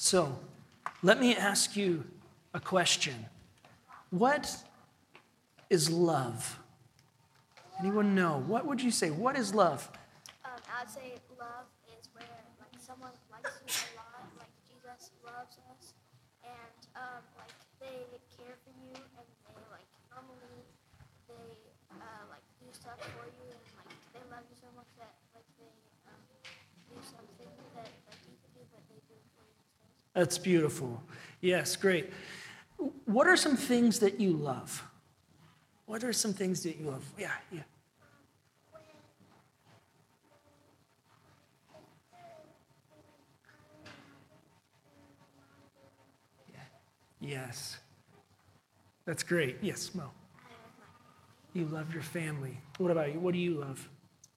So, let me ask you a question. What is love? Anyone know? What would you say? What is love? I'd say love is where someone likes you a lot, like Jesus loves us, and they care for you, and they normally they do stuff for you, and they love you so much that they do something that you could do, but they do it for you instead. That's beautiful. Yes, great. What are some things that you love? What are some things that you love? Yeah. Yes. That's great. Yes, Mo. You love your family. What about you? What do you love?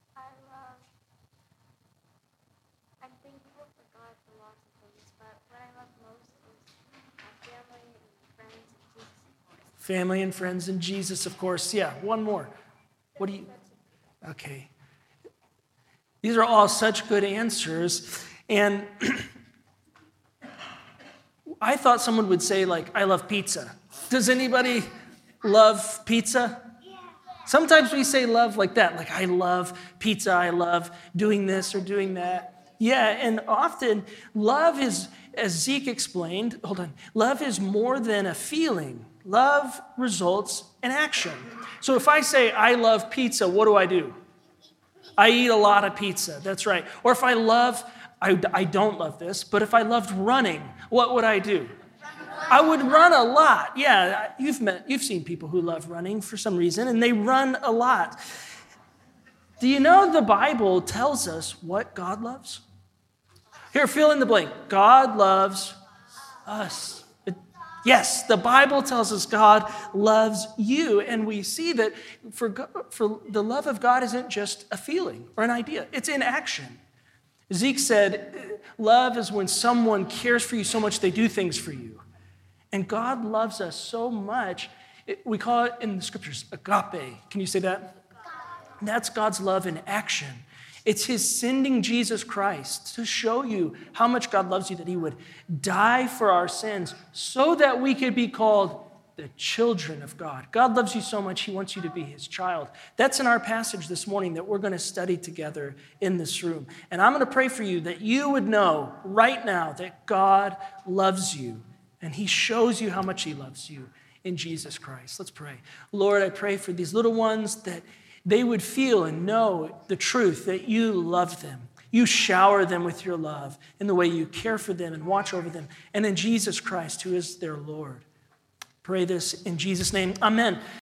I'm thankful for God for lots of things, but what I love most is my family and friends and Jesus, of course. Family and friends and Jesus, of course. Yeah, one more. What do you... Okay. These are all such good answers. And I thought someone would say, I love pizza. Does anybody love pizza? Yeah. Sometimes we say love like that, I love pizza, I love doing this or doing that. Yeah, and often love is, as Zeke explained, love is more than a feeling. Love results in action. So if I say I love pizza, what do? I eat a lot of pizza, that's right. Or if I don't love this, but if I loved running, what would I do? I would run a lot. Yeah, you've seen people who love running for some reason, and they run a lot. Do you know the Bible tells us what God loves? Here, fill in the blank. God loves us. Yes, the Bible tells us God loves you, and we see that for the love of God isn't just a feeling or an idea. It's in action. Zeke said, love is when someone cares for you so much they do things for you. And God loves us so much, we call it in the scriptures, agape. Can you say that? That's God's love in action. It's his sending Jesus Christ to show you how much God loves you, that he would die for our sins so that we could be called the children of God. God loves you so much, he wants you to be his child. That's in our passage this morning that we're going to study together in this room. And I'm going to pray for you that you would know right now that God loves you, and he shows you how much he loves you in Jesus Christ. Let's pray. Lord, I pray for these little ones that they would feel and know the truth that you love them. You shower them with your love in the way you care for them and watch over them. And in Jesus Christ, who is their Lord. Pray this in Jesus' name. Amen.